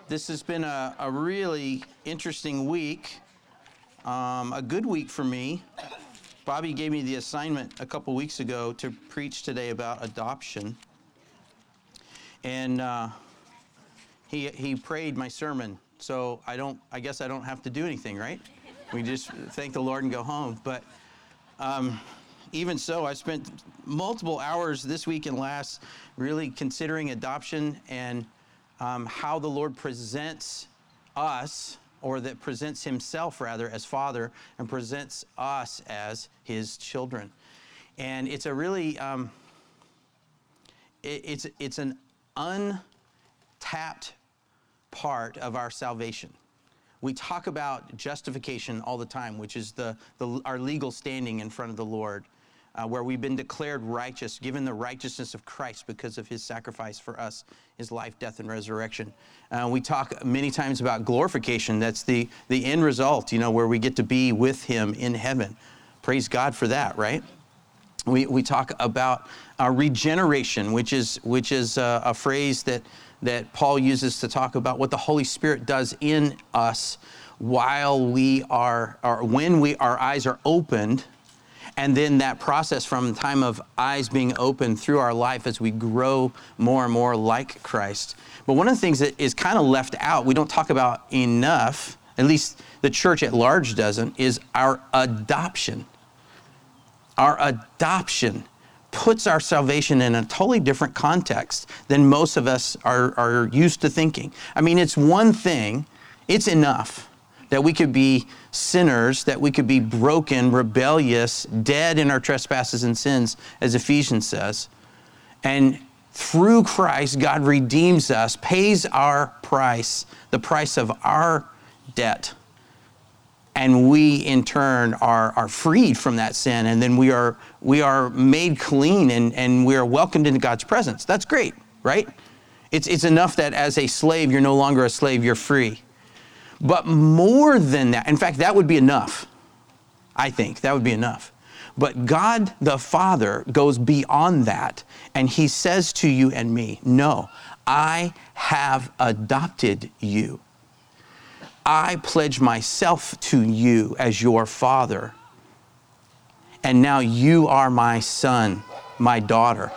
This has been a really interesting week, a good week for me. Bobby gave me the assignment a couple weeks ago to preach today about adoption. And he prayed my sermon, so I guess I don't have to do anything, right? We just thank the Lord and go home. But even so, I spent multiple hours this week and last really considering adoption and how the Lord presents us, or that presents himself rather as Father, and presents us as his children. And it's a really, it's an untapped part of our salvation. We talk about justification all the time, which is our legal standing in front of the Lord, where we've been declared righteous, given the righteousness of Christ because of his sacrifice for us, his life, death, and resurrection. We talk many times about glorification. That's the end result, where we get to be with him in heaven. Praise God for that, right? We talk about regeneration, which is a phrase that Paul uses to talk about what the Holy Spirit does in us while when our eyes are opened. And then that process from the time of eyes being open through our life as we grow more and more like Christ. But one of the things that is kind of left out, we don't talk about enough, at least the church at large doesn't, is our adoption. Our adoption puts our salvation in a totally different context than most of us are used to thinking. I mean, it's one thing, it's enough that we could be sinners, that we could be broken, rebellious, dead in our trespasses and sins, as Ephesians says. And through Christ, God redeems us, pays our price, the price of our debt. And we, in turn, are freed from that sin. And then we are made clean and we are welcomed into God's presence. That's great, right? It's enough that as a slave, you're no longer a slave, you're free. But more than that, in fact, that would be enough. I think that would be enough. But God the Father goes beyond that, and he says to you and me, no, I have adopted you. I pledge myself to you as your father. And now you are my son, my daughter.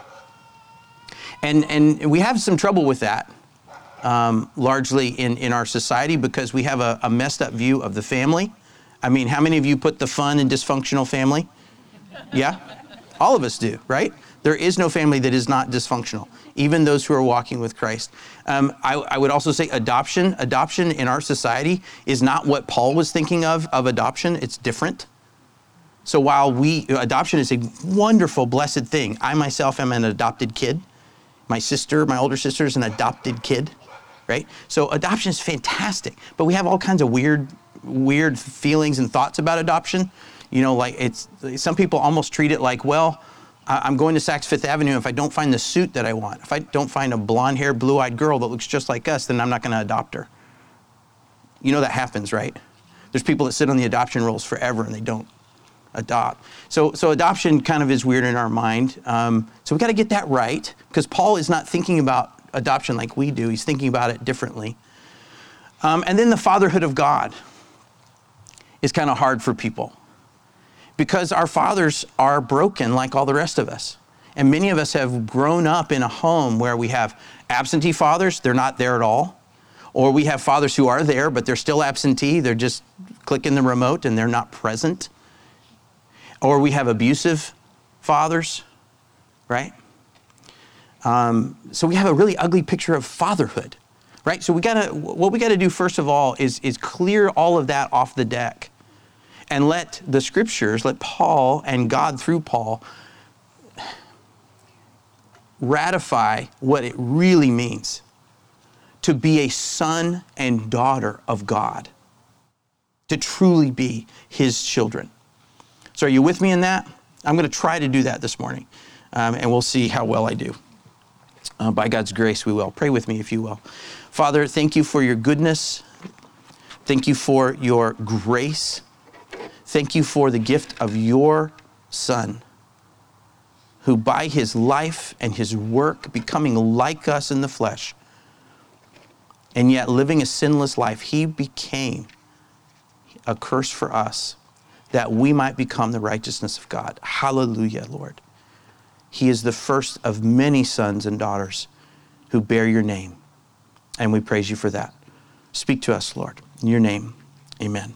And we have some trouble with that. Largely in our society, because we have a messed up view of the family. I mean, how many of you put the fun in dysfunctional family? Yeah? All of us do, right? There is no family that is not dysfunctional, even those who are walking with Christ. I would also say adoption. Adoption in our society is not what Paul was thinking of adoption. It's different. So while adoption is a wonderful, blessed thing, I myself am an adopted kid. My older sister is an adopted kid. Right? So adoption is fantastic, but we have all kinds of weird feelings and thoughts about adoption. Like some people almost treat it like, well, I'm going to Saks Fifth Avenue. If I don't find the suit that I want, if I don't find a blonde-haired, blue-eyed girl that looks just like us, then I'm not going to adopt her. That happens, right? There's people that sit on the adoption rolls forever and they don't adopt. So adoption kind of is weird in our mind. So we got to get that right, because Paul is not thinking about adoption like we do. He's thinking about it differently. And then the fatherhood of God is kind of hard for people, because our fathers are broken like all the rest of us. And many of us have grown up in a home where we have absentee fathers, they're not there at all. Or we have fathers who are there, but they're still absentee, they're just clicking the remote and they're not present. Or we have abusive fathers, right? So we have a really ugly picture of fatherhood, right? So what we gotta do first of all is clear all of that off the deck, and let the scriptures, let Paul and God through Paul ratify what it really means to be a son and daughter of God, to truly be his children. So are you with me in that? I'm gonna try to do that this morning, and we'll see how well I do. By God's grace, we will. Pray with me, if you will. Father, thank you for your goodness. Thank you for your grace. Thank you for the gift of your Son, who by his life and his work, becoming like us in the flesh, And yet, living a sinless life, he became a curse for us that we might become the righteousness of God. Hallelujah, Lord. He is the first of many sons and daughters who bear your name. And we praise you for that. Speak to us, Lord. In your name, amen.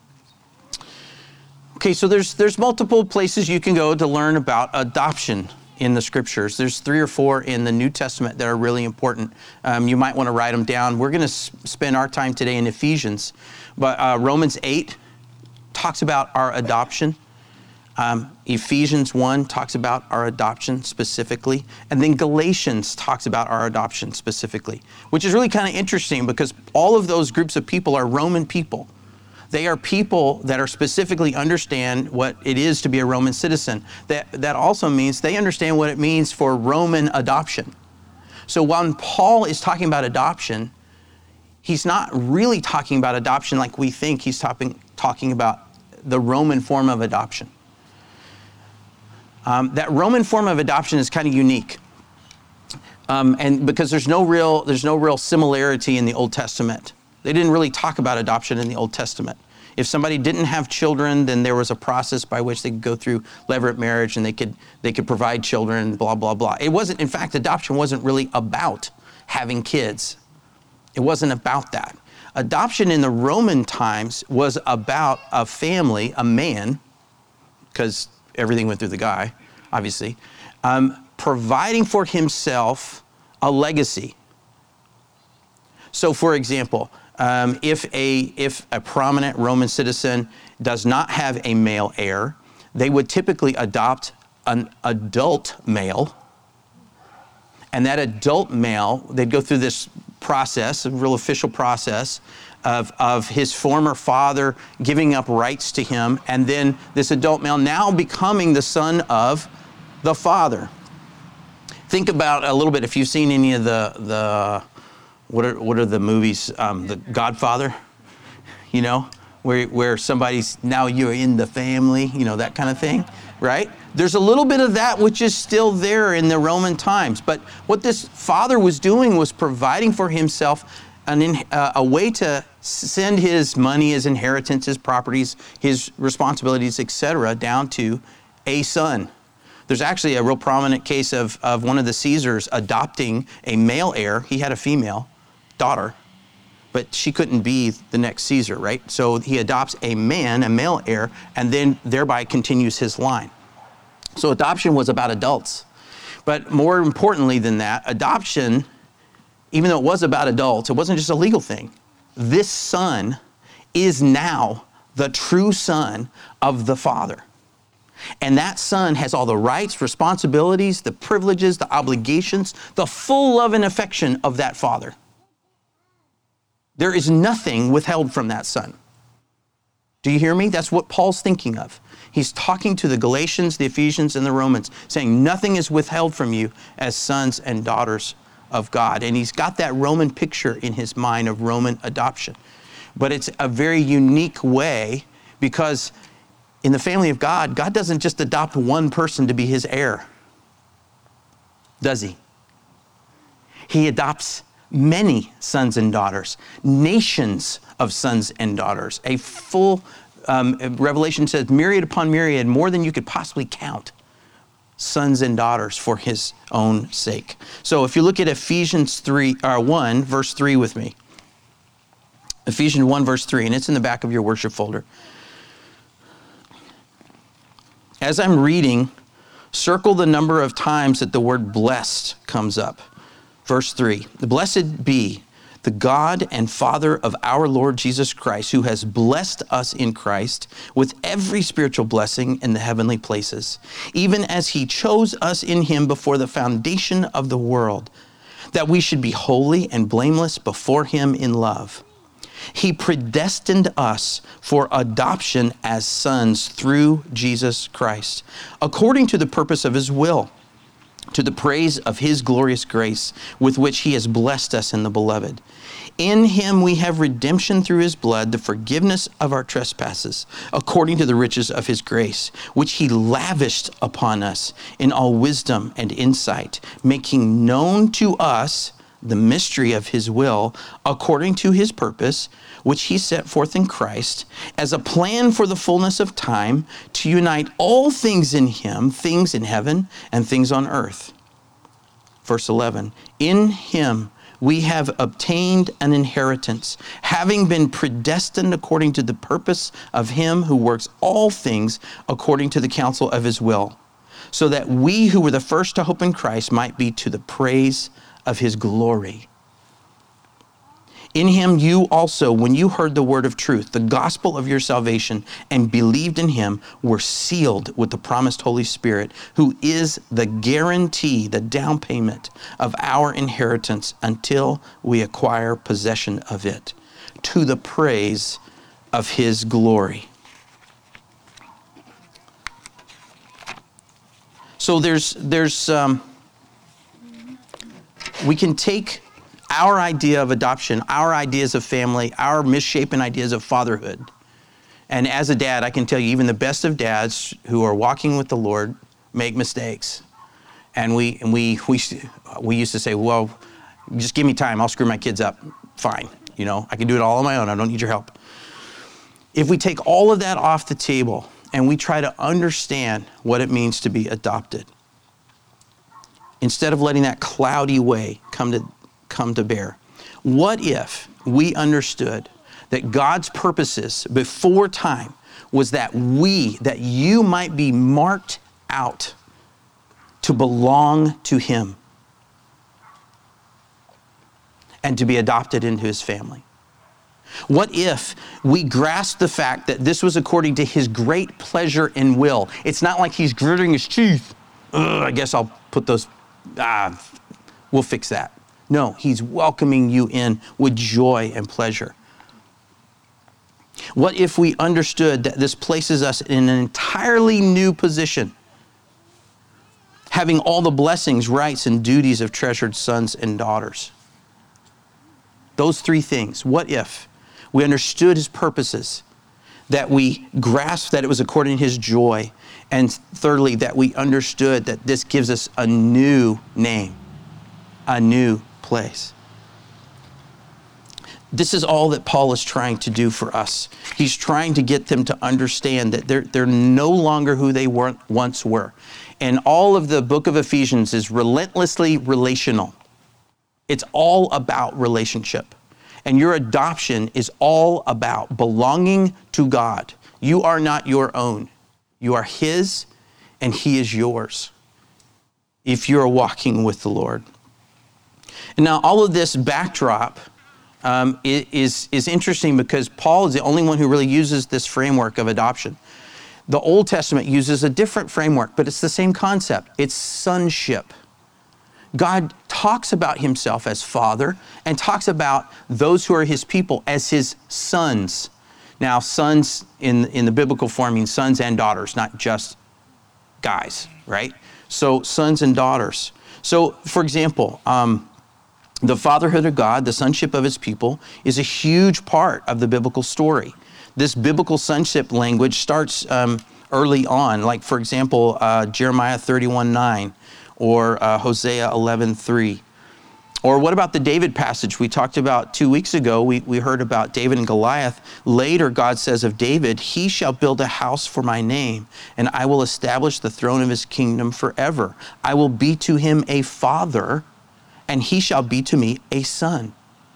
Okay, so there's multiple places you can go to learn about adoption in the scriptures. There's 3 or 4 in the New Testament that are really important. You might want to write them down. We're going to spend our time today in Ephesians, but Romans 8 talks about our adoption. Ephesians 1 talks about our adoption specifically, and then Galatians talks about our adoption specifically, which is really kind of interesting because all of those groups of people are Roman people. They are people that are specifically understand what it is to be a Roman citizen. That also means they understand what it means for Roman adoption. So when Paul is talking about adoption, he's not really talking about adoption like we think. He's talking about the Roman form of adoption. That Roman form of adoption is kind of unique. And because there's no real similarity in the Old Testament. They didn't really talk about adoption in the Old Testament. If somebody didn't have children, then there was a process by which they could go through levirate marriage and they could provide children, blah, blah, blah. It wasn't, in fact, adoption wasn't really about having kids. It wasn't about that. Adoption in the Roman times was about a family, a man, because everything went through the guy, obviously, providing for himself a legacy. So, for example, if a prominent Roman citizen does not have a male heir, they would typically adopt an adult male. And that adult male, they'd go through this process, a real official process, of his former father giving up rights to him, and then this adult male now becoming the son of the father. Think about a little bit, if you've seen any of the what are the movies, The Godfather, you know, where somebody's, now you're in the family, you know, that kind of thing, right? There's a little bit of that which is still there in the Roman times. But what this father was doing was providing for himself a way to send his money, his inheritance, his properties, his responsibilities, etc., down to a son. There's actually a real prominent case of one of the Caesars adopting a male heir. He had a female daughter, but she couldn't be the next Caesar, right? So he adopts a man, a male heir, and then thereby continues his line. So adoption was about adults. But more importantly than that, adoption, even though it was about adults, it wasn't just a legal thing. This son is now the true son of the father. And that son has all the rights, responsibilities, the privileges, the obligations, the full love and affection of that father. There is nothing withheld from that son. Do you hear me? That's what Paul's thinking of. He's talking to the Galatians, the Ephesians, and the Romans, saying nothing is withheld from you as sons and daughters of God. And he's got that Roman picture in his mind of Roman adoption. But it's a very unique way, because in the family of God, God doesn't just adopt one person to be his heir, does he? He adopts many sons and daughters, nations of sons and daughters. A full, Revelation says, myriad upon myriad, more than you could possibly count, sons and daughters for his own sake. So if you look at Ephesians 1, verse 3 with me. Ephesians 1, verse 3, and it's in the back of your worship folder. As I'm reading, circle the number of times that the word blessed comes up. Verse 3, blessed be the God and Father of our Lord Jesus Christ, who has blessed us in Christ with every spiritual blessing in the heavenly places, even as he chose us in him before the foundation of the world, that we should be holy and blameless before him in love. He predestined us for adoption as sons through Jesus Christ, according to the purpose of his will, to the praise of his glorious grace with which he has blessed us in the beloved. In him we have redemption through his blood, the forgiveness of our trespasses, according to the riches of his grace, which he lavished upon us in all wisdom and insight, making known to us the mystery of his will, according to his purpose, which he set forth in Christ, as a plan for the fullness of time, to unite all things in him, things in heaven and things on earth. Verse 11, in him we have obtained an inheritance, having been predestined according to the purpose of him who works all things according to the counsel of his will, so that we who were the first to hope in Christ might be to the praise of his glory. In him you also, when you heard the word of truth, the gospel of your salvation, and believed in him, were sealed with the promised Holy Spirit, who is the guarantee, the down payment of our inheritance until we acquire possession of it, to the praise of his glory. So we can take our idea of adoption, our ideas of family, our misshapen ideas of fatherhood. And as a dad, I can tell you, even the best of dads who are walking with the Lord make mistakes. And we used to say, well, just give me time, I'll screw my kids up. Fine, I can do it all on my own, I don't need your help. If we take all of that off the table and we try to understand what it means to be adopted, instead of letting that cloudy way come to bear, what if we understood that God's purposes before time was that you might be marked out to belong to him and to be adopted into his family? What if we grasped the fact that this was according to his great pleasure and will? It's not like he's gritting his teeth. I guess I'll put those, we'll fix that. No, he's welcoming you in with joy and pleasure. What if we understood that this places us in an entirely new position, having all the blessings, rights, and duties of treasured sons and daughters? Those three things. What if we understood his purposes, that we grasped that it was according to his joy, and thirdly, that we understood that this gives us a new name, a new place. This is all that Paul is trying to do for us. He's trying to get them to understand that they're no longer who they once were. And all of the book of Ephesians is relentlessly relational. It's all about relationship. And your adoption is all about belonging to God. You are not your own. You are his, and he is yours if you're walking with the Lord. And now all of this backdrop is interesting because Paul is the only one who really uses this framework of adoption. The Old Testament uses a different framework, but it's the same concept. It's sonship. God talks about himself as Father and talks about those who are his people as his sons. Now, sons in the biblical form means sons and daughters, not just guys, right? So sons and daughters. So, for example, the fatherhood of God, the sonship of his people, is a huge part of the biblical story. This biblical sonship language starts early on, like, for example, Jeremiah 31:9 or Hosea 11:3. Or what about the David passage we talked about 2 weeks ago? We heard about David and Goliath. Later, God says of David, he shall build a house for my name, and I will establish the throne of his kingdom forever. I will be to him a father, and he shall be to me a son.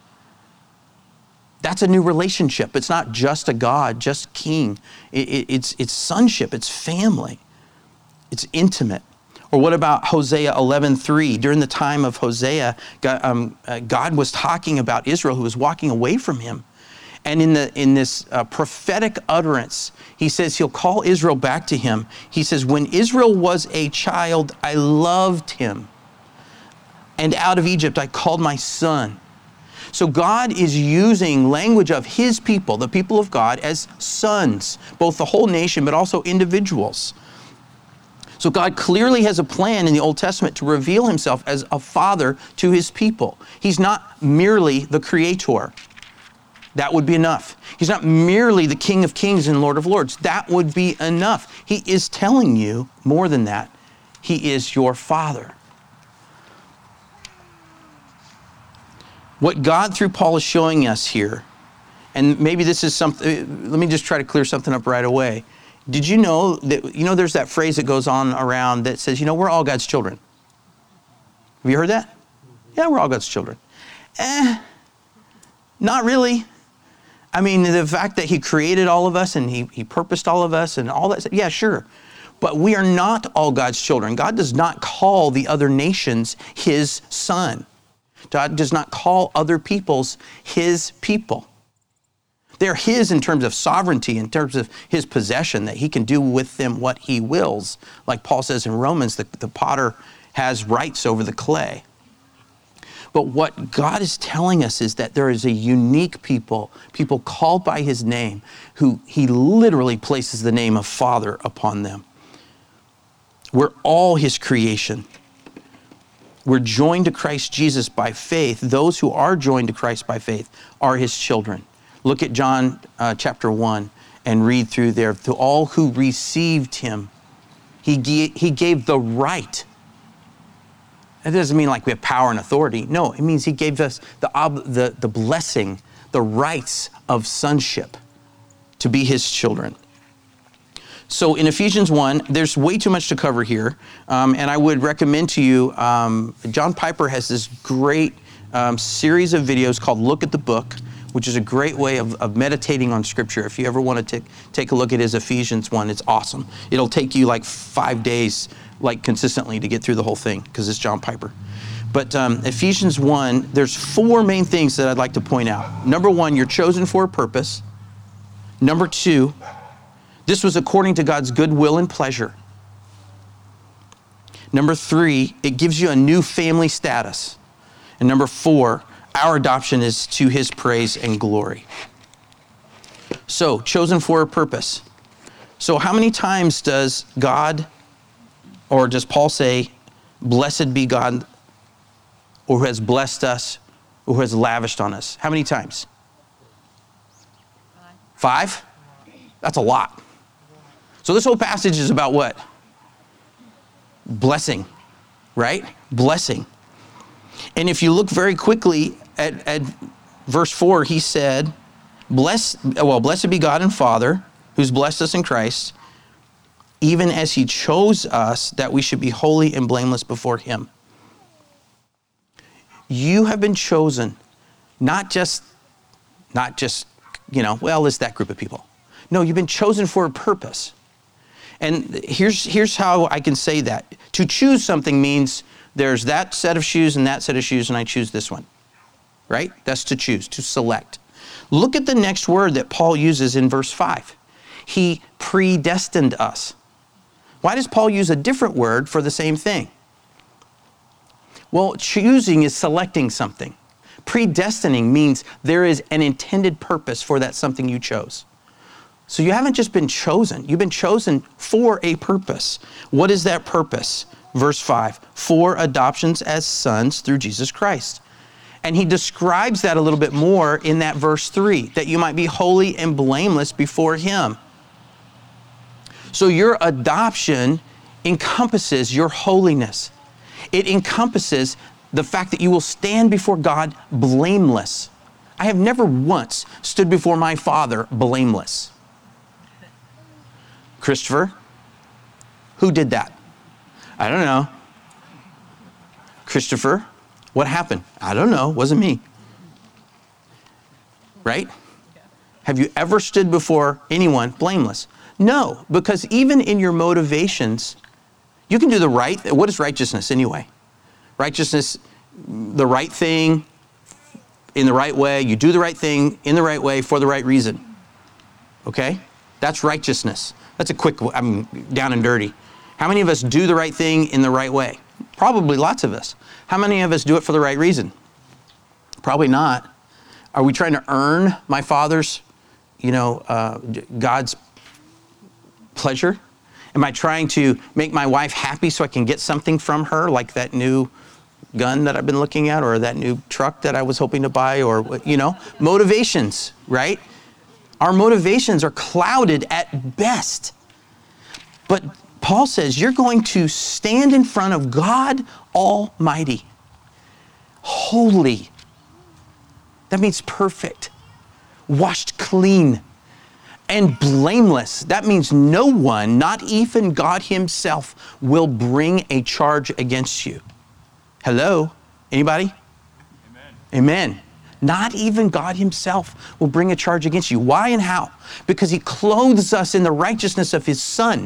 That's a new relationship. It's not just a God, just king. It's sonship, it's family, it's intimate. Or what about Hosea 11:3? During the time of Hosea, God was talking about Israel who was walking away from him. And in this prophetic utterance, he says he'll call Israel back to him. He says, when Israel was a child, I loved him. And out of Egypt, I called my son. So God is using language of his people, the people of God, as sons, both the whole nation, but also individuals. So God clearly has a plan in the Old Testament to reveal himself as a father to his people. He's not merely the creator. That would be enough. He's not merely the King of Kings and Lord of Lords. That would be enough. He is telling you more than that. He is your father. What God through Paul is showing us here, and maybe this is something, let me just try to clear something up right away. Did you know that, there's that phrase that goes on around that says, we're all God's children. Have you heard that? Yeah, we're all God's children. Not really. I mean, the fact that he created all of us and he purposed all of us and all that, yeah, sure. But we are not all God's children. God does not call the other nations his son. God does not call other peoples his people. They're his in terms of sovereignty, in terms of his possession, that he can do with them what he wills. Like Paul says in Romans, the potter has rights over the clay. But what God is telling us is that there is a unique people called by his name, who he literally places the name of Father upon them. We're all his creation. We're joined to Christ Jesus by faith. Those who are joined to Christ by faith are his children. Look at John chapter 1 and read through there. To all who received him, he gave the right. That doesn't mean like we have power and authority. No, it means he gave us the blessing, the rights of sonship to be his children. So in Ephesians 1, there's way too much to cover here. And I would recommend to you, John Piper has this great series of videos called Look at the Book, which is a great way of meditating on Scripture. If you ever want to take a look at his Ephesians 1, it's awesome. It'll take you like 5 days, like consistently, to get through the whole thing, because it's John Piper. But Ephesians 1, there's 4 main things that I'd like to point out. Number 1, you're chosen for a purpose. Number 2, this was according to God's good will and pleasure. Number 3, it gives you a new family status. And number 4, our adoption is to his praise and glory. So, chosen for a purpose. So how many times does God, or does Paul say, blessed be God, or who has blessed us, or who has lavished on us? How many times? 5? That's a lot. So this whole passage is about what? Blessing, right? Blessing. And if you look very quickly at verse 4, he said, blessed be God and Father, who's blessed us in Christ, even as he chose us that we should be holy and blameless before him. You have been chosen, not just, it's that group of people. No, you've been chosen for a purpose. And here's how I can say that. To choose something means there's that set of shoes and that set of shoes, and I choose this one, right? That's to choose, to select. Look at the next word that Paul uses in verse 5. He predestined us. Why does Paul use a different word for the same thing? Well, choosing is selecting something. Predestining means there is an intended purpose for that something you chose. So you haven't just been chosen. You've been chosen for a purpose. What is that purpose? Verse 5, for adoptions as sons through Jesus Christ. And he describes that a little bit more in that verse 3, that you might be holy and blameless before him. So your adoption encompasses your holiness. It encompasses the fact that you will stand before God blameless. I have never once stood before my Father blameless. Christopher, who did that? I don't know. Christopher, what happened? I don't know. Wasn't me. Right? Have you ever stood before anyone blameless? No, because even in your motivations, you can do the right. What is righteousness anyway? Righteousness, the right thing in the right way. You do the right thing in the right way for the right reason. Okay? That's righteousness. That's a quick, down and dirty. How many of us do the right thing in the right way? Probably lots of us. How many of us do it for the right reason? Probably not. Are we trying to earn my Father's, God's pleasure? Am I trying to make my wife happy so I can get something from her, like that new gun that I've been looking at, or that new truck that I was hoping to buy, or, motivations, right? Our motivations are clouded at best. But Paul says you're going to stand in front of God Almighty, holy, That means perfect, washed clean, and blameless. That means no one, not even God himself, will bring a charge against you. Hello? Anybody? Amen. Amen. Not even God himself will bring a charge against you. Why and how? Because he clothes us in the righteousness of his Son.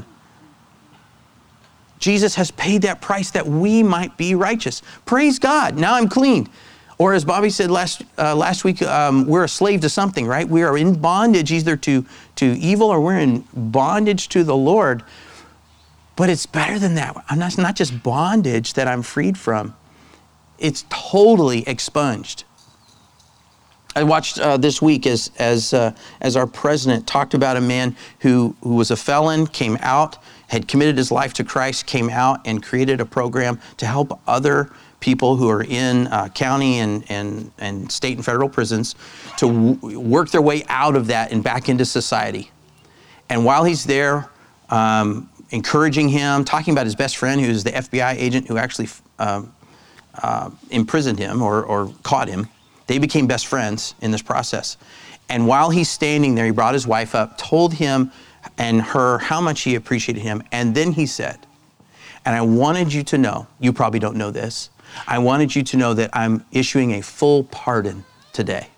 Jesus has paid that price that we might be righteous. Praise God. Now I'm clean. Or as Bobby said last week, we're a slave to something, right? We are in bondage either to evil or we're in bondage to the Lord. But it's better than that. It's not just bondage that I'm freed from. It's totally expunged. I watched this week as our president talked about a man who was a felon, came out, had committed his life to Christ, came out and created a program to help other people who are in county and state and federal prisons to work their way out of that and back into society. And while he's there, encouraging him, talking about his best friend, who's the FBI agent who actually imprisoned him or caught him. They became best friends in this process. And while he's standing there, he brought his wife up, told him and her how much he appreciated him. And then he said, and I wanted you to know, you probably don't know this, I wanted you to know that I'm issuing a full pardon today.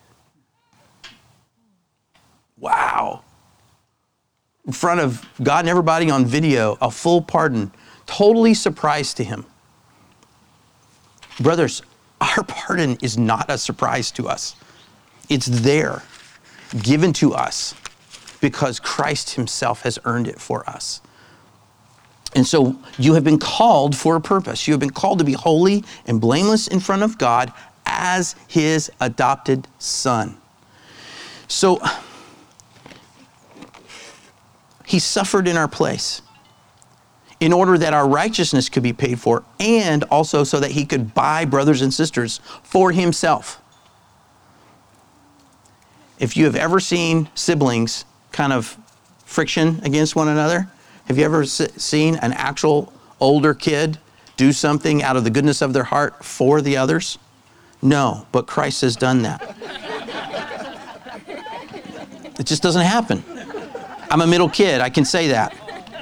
Wow. In front of God and everybody on video, a full pardon, totally surprised to him. Brothers, our pardon is not a surprise to us. It's there, given to us, because Christ himself has earned it for us. And so you have been called for a purpose. You have been called to be holy and blameless in front of God as his adopted son. So he suffered in our place in order that our righteousness could be paid for, and also so that he could buy brothers and sisters for himself. If you have ever seen siblings kind of friction against one another, have you ever seen an actual older kid do something out of the goodness of their heart for the others? No, but Christ has done that. It just doesn't happen. I'm a middle kid, I can say that.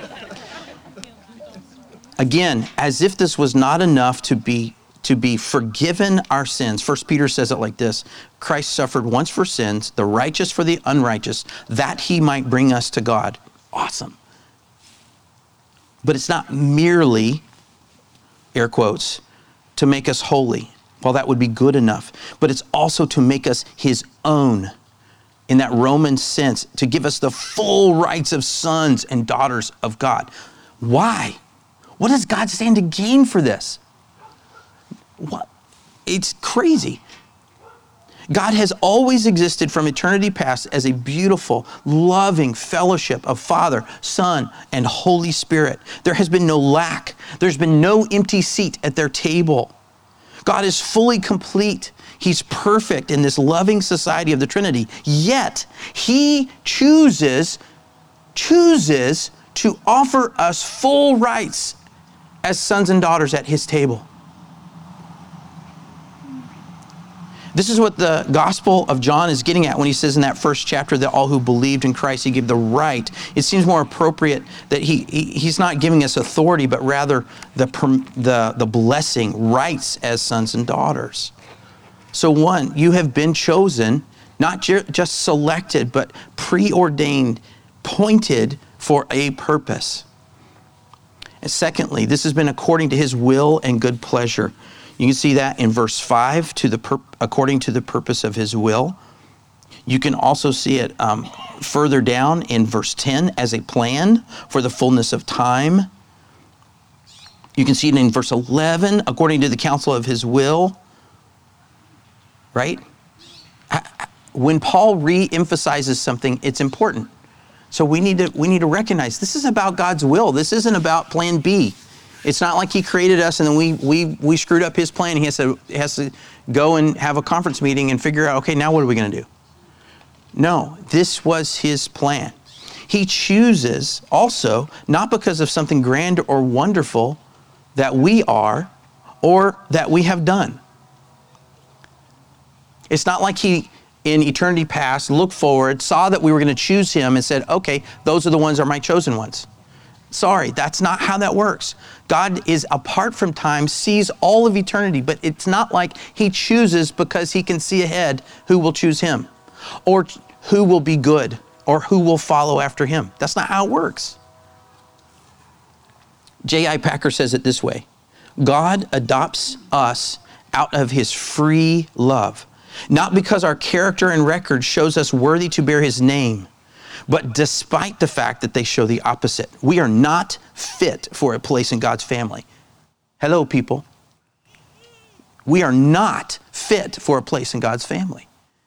Again, as if this was not enough to be forgiven our sins. 1 Peter says it like this: Christ suffered once for sins, the righteous for the unrighteous, that he might bring us to God. Awesome. But it's not merely, air quotes, to make us holy. Well, that would be good enough. But it's also to make us his own, in that Roman sense, to give us the full rights of sons and daughters of God. Why? What does God stand to gain for this? What? It's crazy. God has always existed from eternity past as a beautiful, loving fellowship of Father, Son, and Holy Spirit. There has been no lack. There's been no empty seat at their table. God is fully complete. He's perfect in this loving society of the Trinity. Yet, he chooses to offer us full rights as sons and daughters at his table. This is what the Gospel of John is getting at when he says in that first chapter that all who believed in Christ, he gave the right. It seems more appropriate that he's not giving us authority, but rather the blessing, rights as sons and daughters. So one, you have been chosen, not just selected, but preordained, pointed for a purpose. And secondly, this has been according to his will and good pleasure. You can see that in verse 5, according to the purpose of his will. You can also see it further down in verse 10 as a plan for the fullness of time. You can see it in verse 11, according to the counsel of his will. Right? When Paul re-emphasizes something, it's important. So we need to recognize this is about God's will. This isn't about plan B. It's not like he created us and then we screwed up his plan. He has to go and have a conference meeting and figure out, okay, now what are we going to do? No, this was his plan. He chooses also, not because of something grand or wonderful that we are or that we have done. It's not like he in eternity past, looked forward, saw that we were going to choose him and said, okay, those are the ones that are my chosen ones. Sorry, that's not how that works. God is apart from time, sees all of eternity, but it's not like he chooses because he can see ahead who will choose him or who will be good or who will follow after him. That's not how it works. J.I. Packer says it this way: God adopts us out of his free love, not because our character and record shows us worthy to bear his name, but despite the fact that they show the opposite. We are not fit for a place in God's family. Hello, people. We are not fit for a place in God's family.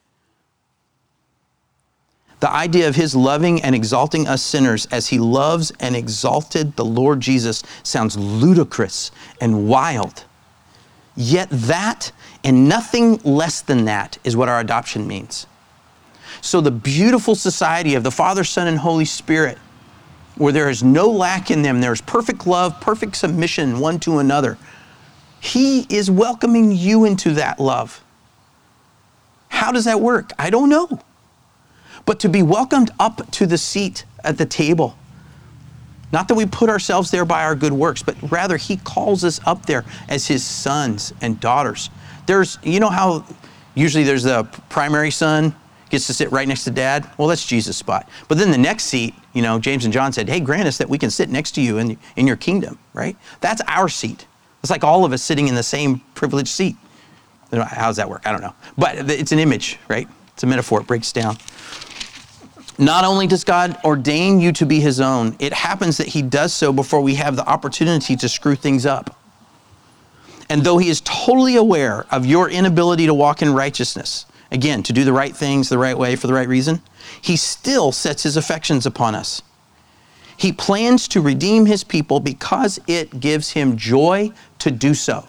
The idea of his loving and exalting us sinners as he loves and exalted the Lord Jesus sounds ludicrous and wild. Yet that and nothing less than that is what our adoption means. So the beautiful society of the Father, Son, and Holy Spirit, where there is no lack in them, there's perfect love, perfect submission one to another. He is welcoming you into that love. How does that work? I don't know. But to be welcomed up to the seat at the table, not that we put ourselves there by our good works, but rather he calls us up there as his sons and daughters. You know how usually there's the primary son gets to sit right next to dad? Well, that's Jesus' spot. But then the next seat, James and John said, hey, grant us that we can sit next to you in your kingdom, right? That's our seat. It's like all of us sitting in the same privileged seat. How does that work? I don't know. But it's an image, right? It's a metaphor. It breaks down. Not only does God ordain you to be his own, it happens that he does so before we have the opportunity to screw things up. And though he is totally aware of your inability to walk in righteousness, again, to do the right things the right way for the right reason, he still sets his affections upon us. He plans to redeem his people because it gives him joy to do so.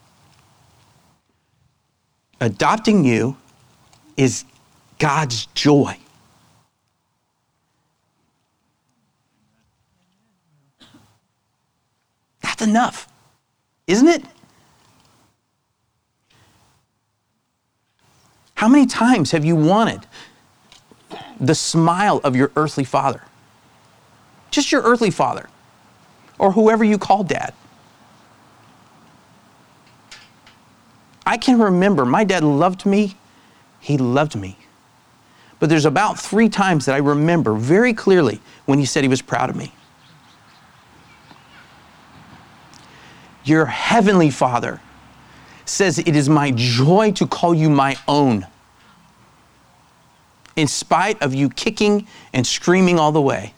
Adopting you is God's joy. That's enough, isn't it? How many times have you wanted the smile of your earthly father? Just your earthly father, or whoever you call dad. I can remember my dad loved me. He loved me. But there's about 3 times that I remember very clearly when he said he was proud of me. Your heavenly Father says, it is my joy to call you my own, in spite of you kicking and screaming all the way.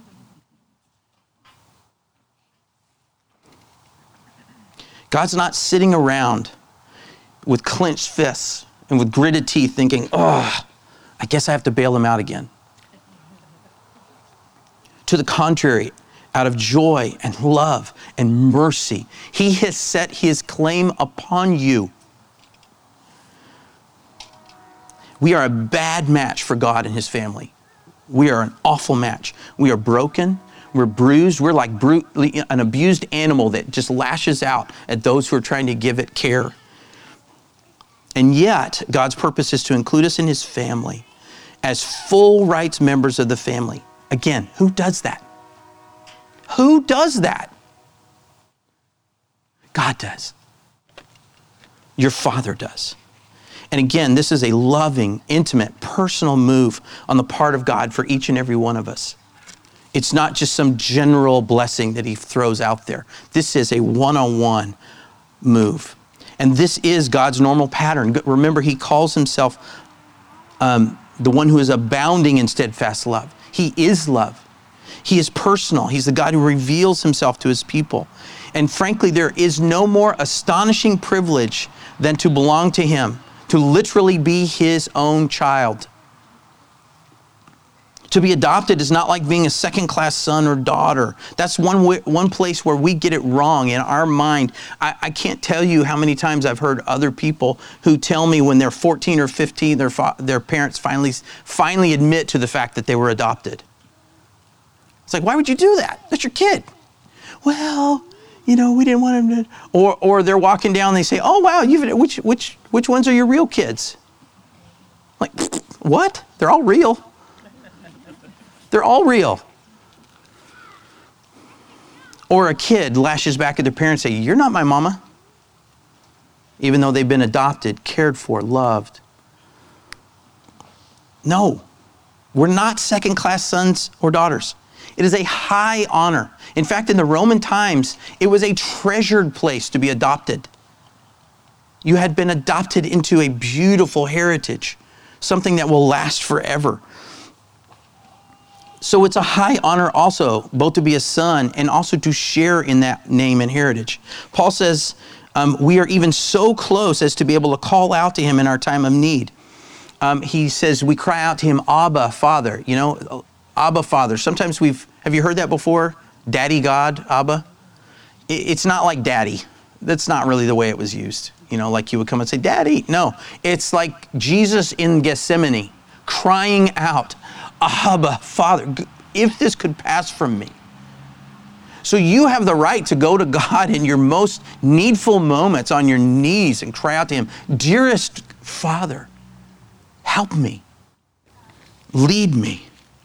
God's not sitting around with clenched fists and with gritted teeth thinking, I guess I have to bail him out again. To the contrary, out of joy and love and mercy, he has set his claim upon you. We are a bad match for God and his family. We are an awful match. We are broken. We're bruised. We're like an abused animal that just lashes out at those who are trying to give it care. And yet, God's purpose is to include us in his family as full rights members of the family. Again, who does that? Who does that? God does. Your Father does. And again, this is a loving, intimate, personal move on the part of God for each and every one of us. It's not just some general blessing that he throws out there. This is a one-on-one move. And this is God's normal pattern. Remember, he calls himself the one who is abounding in steadfast love. He is love. He is personal. He's the God who reveals himself to his people. And frankly, there is no more astonishing privilege than to belong to him, to literally be his own child. To be adopted is not like being a second-class son or daughter. That's one place where we get it wrong in our mind. I can't tell you how many times I've heard other people who tell me when they're 14 or 15, their parents finally admit to the fact that they were adopted. It's like, why would you do that? That's your kid. Well, we didn't want him to. Or they're walking down and they say, oh, wow, which ones are your real kids? Like, What? They're all real. They're all real. Or a kid lashes back at their parents and say, you're not my mama. Even though they've been adopted, cared for, loved. No, we're not second-class sons or daughters. It is a high honor. In fact, in the Roman times, it was a treasured place to be adopted. You had been adopted into a beautiful heritage, something that will last forever. So it's a high honor also, both to be a son and also to share in that name and heritage. Paul says, we are even so close as to be able to call out to him in our time of need. He says we cry out to him, Abba, Father. You know, Abba, Father. Sometimes have you heard that before? Daddy God, Abba? It's not like daddy. That's not really the way it was used. You know, like you would come and say, Daddy. No, it's like Jesus in Gethsemane crying out, Abba, Father, if this could pass from me. So you have the right to go to God in your most needful moments on your knees and cry out to him, dearest Father, help me, lead me.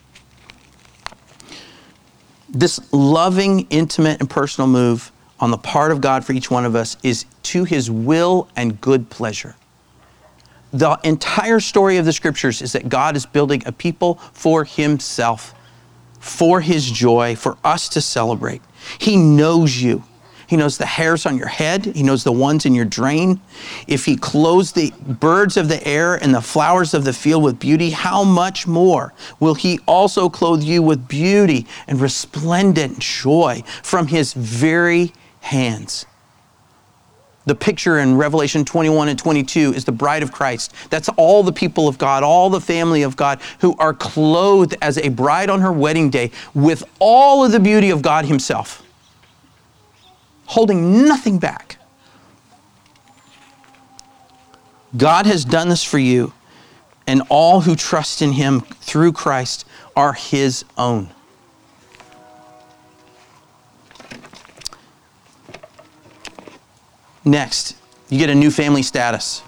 This loving, intimate, and personal move on the part of God for each one of us is to his will and good pleasure. The entire story of the scriptures is that God is building a people for himself, for his joy, for us to celebrate. He knows you. He knows the hairs on your head. He knows the ones in your drain. If he clothes the birds of the air and the flowers of the field with beauty, how much more will he also clothe you with beauty and resplendent joy from his very hands? The picture in Revelation 21 and 22 is the bride of Christ. That's all the people of God, all the family of God who are clothed as a bride on her wedding day with all of the beauty of God himself, holding nothing back. God has done this for you, and all who trust in him through Christ are his own. Next, you get a new family status.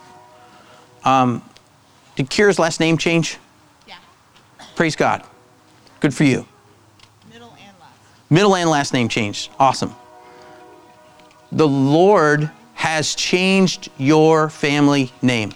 Did Kira's last name change? Yeah. Praise God. Good for you. Middle and last. Middle and last name changed. Awesome. The Lord has changed your family name.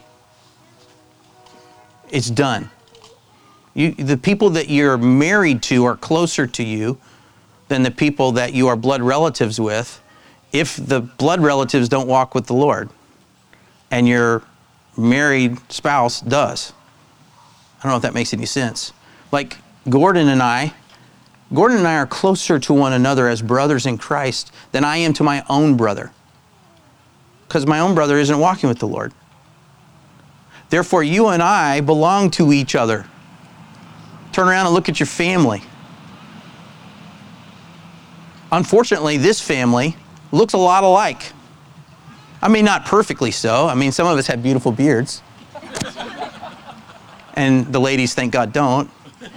It's done. The people that you're married to are closer to you than the people that you are blood relatives with, if the blood relatives don't walk with the Lord and your married spouse does. I don't know if that makes any sense. Like Gordon and I are closer to one another as brothers in Christ than I am to my own brother, because my own brother isn't walking with the Lord. Therefore, you and I belong to each other. Turn around and look at your family. Unfortunately, this family looks a lot alike. I mean, not perfectly so. I mean, some of us have beautiful beards. And the ladies, thank God, don't.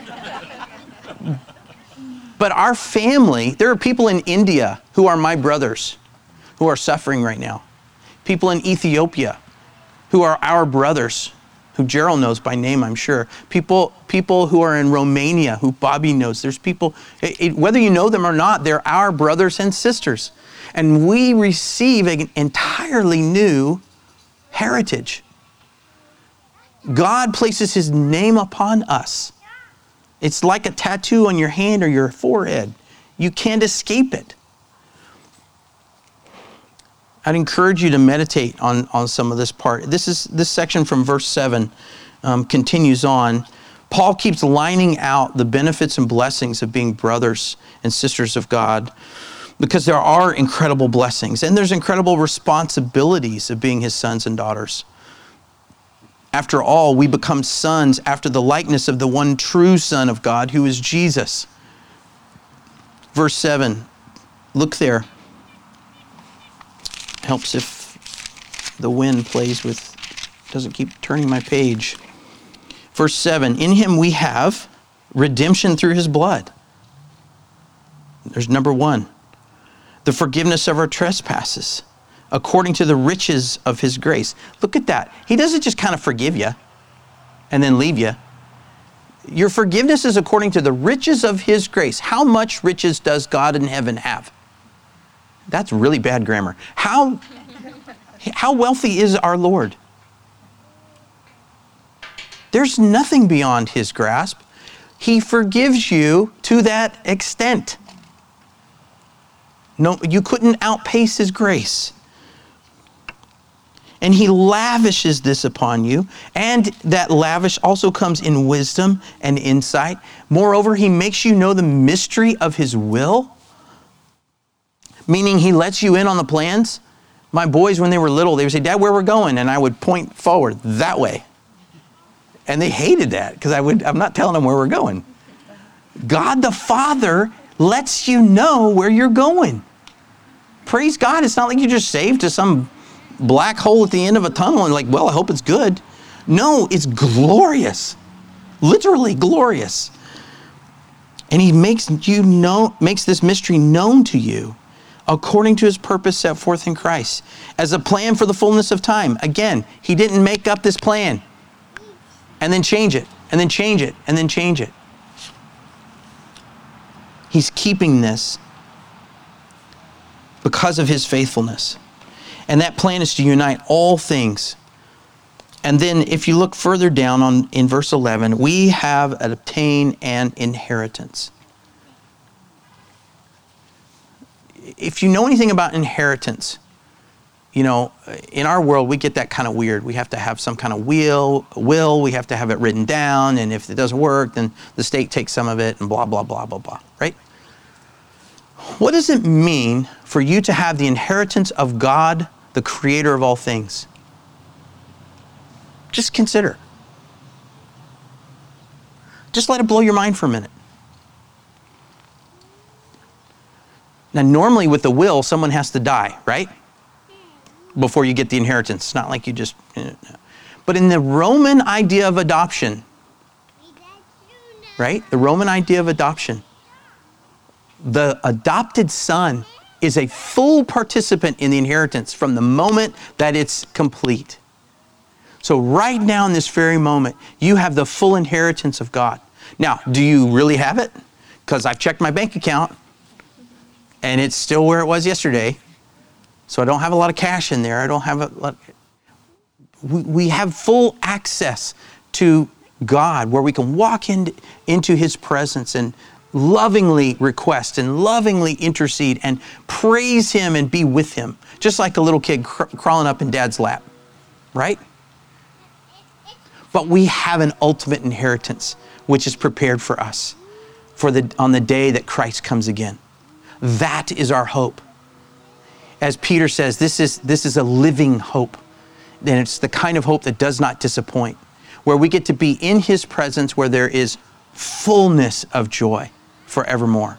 But our family, there are people in India who are my brothers who are suffering right now. People in Ethiopia who are our brothers, who Gerald knows by name, I'm sure. People who are in Romania, who Bobby knows. There's people, whether you know them or not, they're our brothers and sisters. And we receive an entirely new heritage. God places his name upon us. It's like a tattoo on your hand or your forehead. You can't escape it. I'd encourage you to meditate on some of this part. This section from verse 7 continues on. Paul keeps lining out the benefits and blessings of being brothers and sisters of God, because there are incredible blessings and there's incredible responsibilities of being his sons and daughters. After all, we become sons after the likeness of the one true Son of God, who is Jesus. Verse 7, look there. Helps if the wind doesn't keep turning my page. Verse 7, in him we have redemption through his blood. There's number one. The forgiveness of our trespasses, according to the riches of his grace. Look at that. He doesn't just kind of forgive you and then leave you. Your forgiveness is according to the riches of his grace. How much riches does God in heaven have? That's really bad grammar. How wealthy is our Lord? There's nothing beyond his grasp. He forgives you to that extent. No, you couldn't outpace his grace. And he lavishes this upon you. And that lavish also comes in wisdom and insight. Moreover, he makes you know the mystery of his will. Meaning he lets you in on the plans. My boys, when they were little, they would say, Dad, where we're going? And I would point forward that way. And they hated that because I'm not telling them where we're going. God the Father lets you know where you're going. Praise God. It's not like you're just saved to some black hole at the end of a tunnel and like, well, I hope it's good. No, it's glorious. Literally glorious. And he makes this mystery known to you according to his purpose set forth in Christ as a plan for the fullness of time. Again, he didn't make up this plan and then change it, and then change it, and then change it. He's keeping this because of his faithfulness. And that plan is to unite all things. And then if you look further down in verse 11, we have obtained an inheritance. If you know anything about inheritance, you know, in our world, we get that kind of weird. We have to have some kind of will. We have to have it written down. And if it doesn't work, then the state takes some of it and blah, blah, blah, blah, blah, right? What does it mean for you to have the inheritance of God, the creator of all things? Just consider. Just let it blow your mind for a minute. Now, normally with the will, someone has to die, right? Before you get the inheritance. It's not like you just... But in the Roman idea of adoption, right? The Roman idea of adoption, the adopted son is a full participant in the inheritance from the moment that it's complete. So right now in this very moment, you have the full inheritance of God. Now, do you really have it? Because I've checked my bank account, and it's still where it was yesterday. So I don't have a lot of cash in there. I don't have a lot. We have full access to God where we can walk into his presence and lovingly request and lovingly intercede and praise him and be with him. Just like a little kid crawling up in dad's lap, right? But we have an ultimate inheritance which is prepared for us on the day that Christ comes again. That is our hope. As Peter says, this is a living hope. And it's the kind of hope that does not disappoint, where we get to be in his presence, where there is fullness of joy forevermore.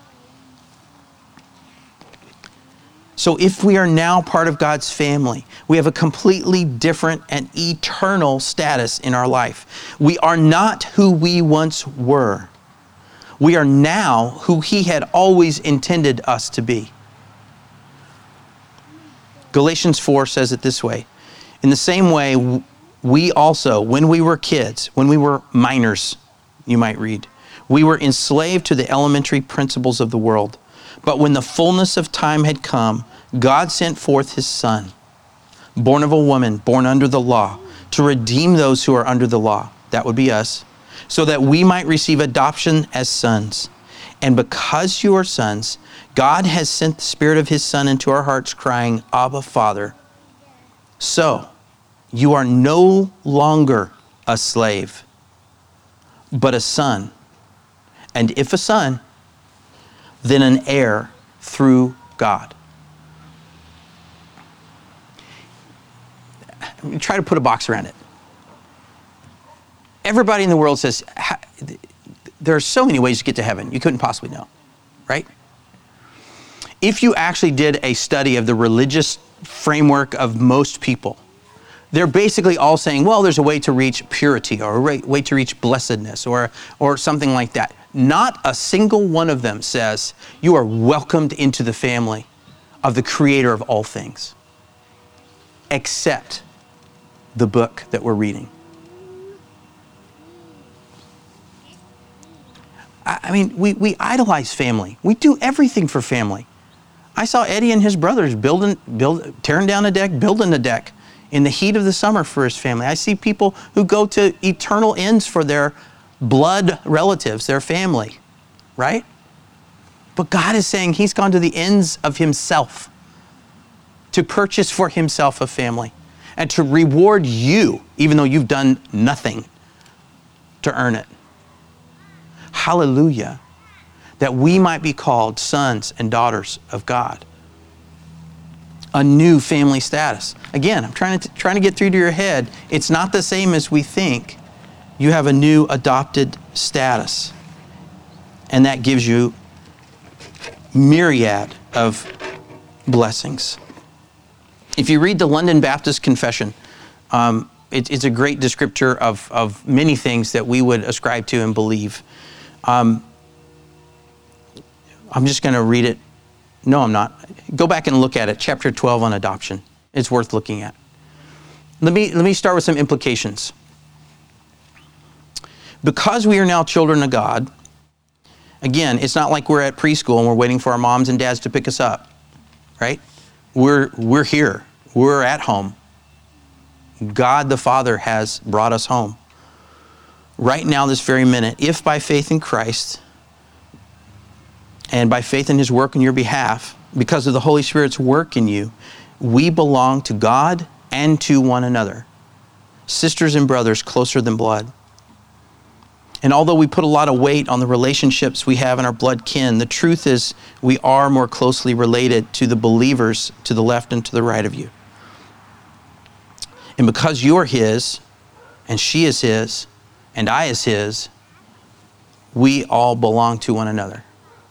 So if we are now part of God's family, we have a completely different and eternal status in our life. We are not who we once were. We are now who he had always intended us to be. Galatians 4 says it this way. In the same way, we also, when we were kids, when we were minors, you might read, we were enslaved to the elementary principles of the world. But when the fullness of time had come, God sent forth his Son, born of a woman, born under the law, to redeem those who are under the law. That would be us. So that we might receive adoption as sons. And because you are sons, God has sent the Spirit of his Son into our hearts, crying, Abba, Father. So, you are no longer a slave, but a son. And if a son, then an heir through God. Try to put a box around it. Everybody in the world says, there are so many ways to get to heaven. You couldn't possibly know, right? If you actually did a study of the religious framework of most people, they're basically all saying, well, there's a way to reach purity or a way to reach blessedness or something like that. Not a single one of them says you are welcomed into the family of the creator of all things, except the book that we're reading. I mean, we idolize family. We do everything for family. I saw Eddie and his brothers tearing down a deck, building a deck in the heat of the summer for his family. I see people who go to eternal ends for their blood relatives, their family, right? But God is saying he's gone to the ends of himself to purchase for himself a family and to reward you, even though you've done nothing to earn it. Hallelujah. That we might be called sons and daughters of God. A new family status. Again, I'm trying to get through to your head. It's not the same as we think. You have a new adopted status. And that gives you myriad of blessings. If you read the London Baptist Confession, it's a great descriptor of many things that we would ascribe to and believe. I'm just going to read it. No, I'm not. Go back and look at it. Chapter 12 on adoption. It's worth looking at. Let me start with some implications. Because we are now children of God, again, it's not like we're at preschool and we're waiting for our moms and dads to pick us up, right? We're here. We're at home. God the Father has brought us home. Right now, this very minute, if by faith in Christ and by faith in his work on your behalf, because of the Holy Spirit's work in you, we belong to God and to one another. Sisters and brothers closer than blood. And although we put a lot of weight on the relationships we have in our blood kin, the truth is we are more closely related to the believers to the left and to the right of you. And because you're his, and she is his, and I is his, we all belong to one another.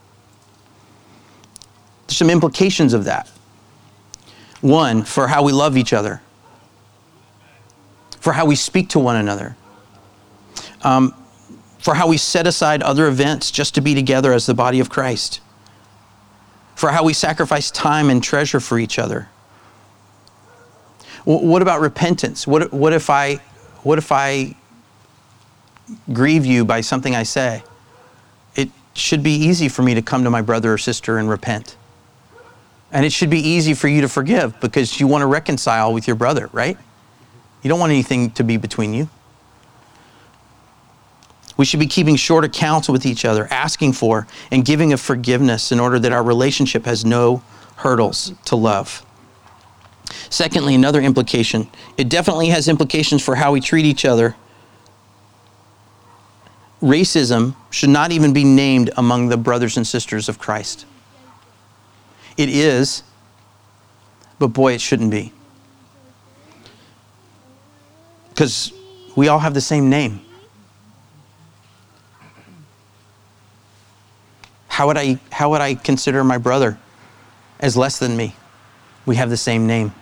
There's some implications of that. One, for how we love each other. For how we speak to one another. For how we set aside other events just to be together as the body of Christ. For how we sacrifice time and treasure for each other. What about repentance? What if I grieve you by something I say? It should be easy for me to come to my brother or sister and repent. And it should be easy for you to forgive because you want to reconcile with your brother, right? You don't want anything to be between you. We should be keeping short accounts with each other, asking for and giving of forgiveness in order that our relationship has no hurdles to love. Secondly, another implication. It definitely has implications for how we treat each other. Racism should not even be named among the brothers and sisters of Christ. It is, but boy, it shouldn't be. Because we all have the same name. How would I consider my brother as less than me? We have the same name.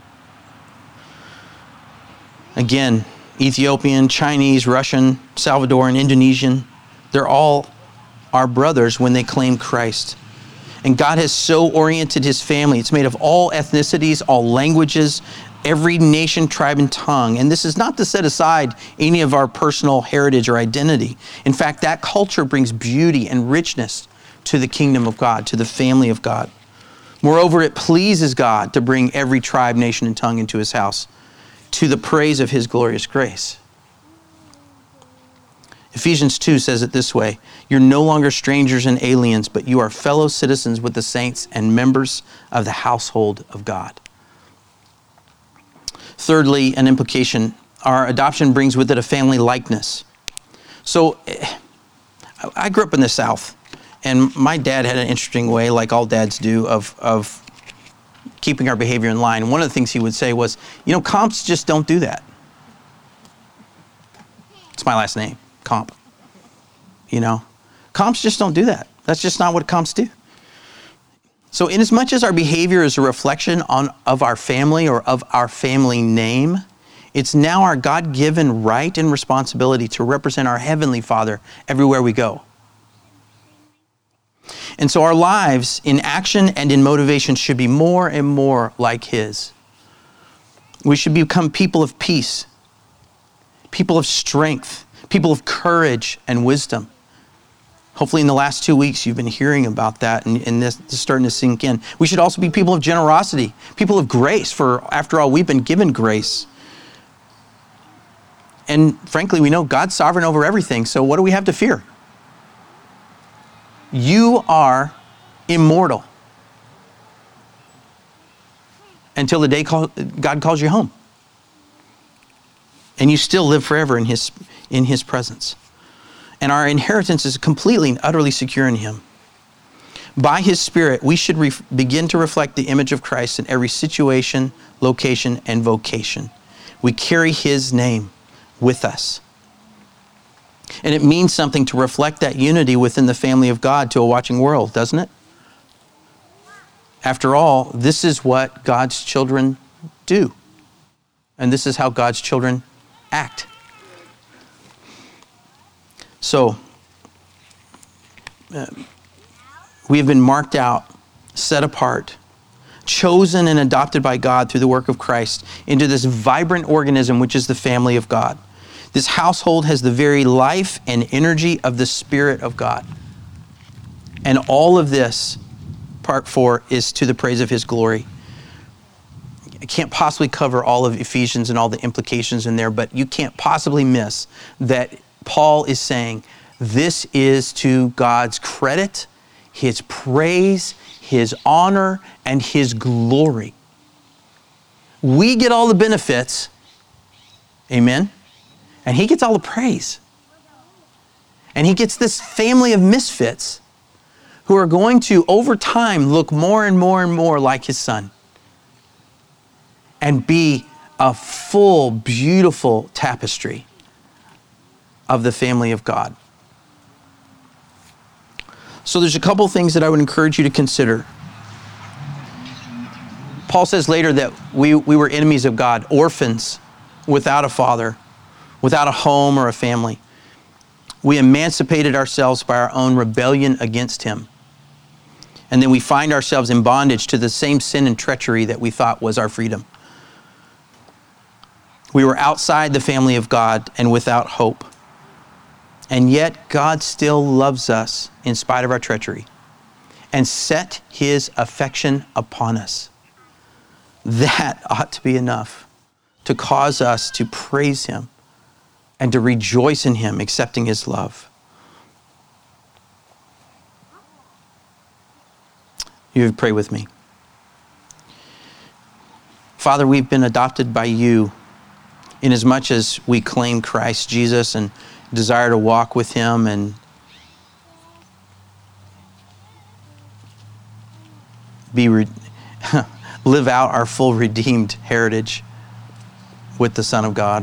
Again, Ethiopian, Chinese, Russian, Salvadoran, Indonesian, they're all our brothers when they claim Christ. And God has so oriented his family. It's made of all ethnicities, all languages, every nation, tribe, and tongue. And this is not to set aside any of our personal heritage or identity. In fact, that culture brings beauty and richness to the kingdom of God, to the family of God. Moreover, it pleases God to bring every tribe, nation, and tongue into his house to the praise of his glorious grace. Ephesians 2 says it this way, you're no longer strangers and aliens, but you are fellow citizens with the saints and members of the household of God. Thirdly, an implication, our adoption brings with it a family likeness. So I grew up in the South, and my dad had an interesting way, like all dads do, of keeping our behavior in line. One of the things he would say was, comps just don't do that. It's my last name, Comp. Comps just don't do that. That's just not what comps do. So inasmuch as our behavior is a reflection of our family or of our family name, it's now our God-given right and responsibility to represent our Heavenly Father everywhere we go. And so our lives in action and in motivation should be more and more like his. We should become people of peace, people of strength, people of courage and wisdom, Hopefully in the last 2 weeks you've been hearing about that and this is starting to sink in. We should also be people of generosity, people of grace, for after all, we've been given grace. And frankly, we know God's sovereign over everything, so what do we have to fear? You are immortal until the day God calls you home. And you still live forever in His presence. And our inheritance is completely and utterly secure in Him. By His Spirit, we should begin to reflect the image of Christ in every situation, location, and vocation. We carry His name with us. And it means something to reflect that unity within the family of God to a watching world, doesn't it? After all, this is what God's children do. And this is how God's children act. So, we have been marked out, set apart, chosen and adopted by God through the work of Christ into this vibrant organism, which is the family of God. This household has the very life and energy of the Spirit of God. And all of this, part 4, is to the praise of His glory. I can't possibly cover all of Ephesians and all the implications in there, but you can't possibly miss that Paul is saying this is to God's credit, His praise, His honor, and His glory. We get all the benefits, amen? And He gets all the praise. And He gets this family of misfits who are going to, over time, look more and more and more like His Son and be a full, beautiful tapestry of the family of God. So there's a couple things that I would encourage you to consider. Paul says later that we were enemies of God, orphans, without a father, without a home or a family. We emancipated ourselves by our own rebellion against Him. And then we find ourselves in bondage to the same sin and treachery that we thought was our freedom. We were outside the family of God and without hope. And yet God still loves us in spite of our treachery and set His affection upon us. That ought to be enough to cause us to praise Him and to rejoice in Him, accepting His love. You would pray with me. Father, we've been adopted by You inasmuch as we claim Christ Jesus and desire to walk with Him and live out our full redeemed heritage with the Son of God.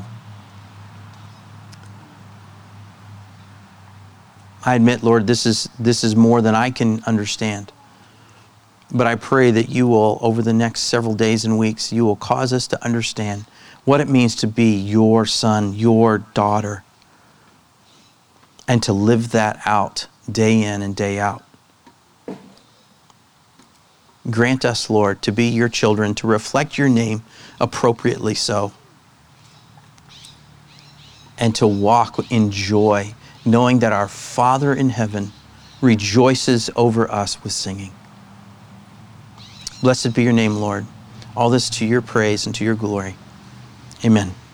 I admit, Lord, this is more than I can understand. But I pray that You will, over the next several days and weeks, You will cause us to understand what it means to be Your son, Your daughter, and to live that out day in and day out. Grant us, Lord, to be Your children, to reflect Your name appropriately so, and to walk in joy, knowing that our Father in heaven rejoices over us with singing. Blessed be Your name, Lord. All this to Your praise and to Your glory. Amen.